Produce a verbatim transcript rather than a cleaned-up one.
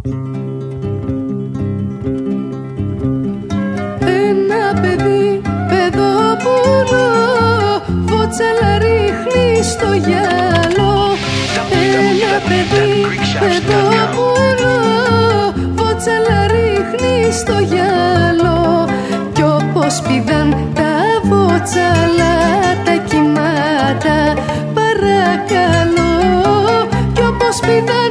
Ένα παιδί, παιδόπουλο, βότσαλα ρίχνει στο γυαλό. Ένα παιδί, παιδόπουλο, βότσαλα ρίχνει στο γυαλό. Κι όπως πηδάν τα βότσαλα τα κύματα, παρακαλώ. Κι όπως πηδάν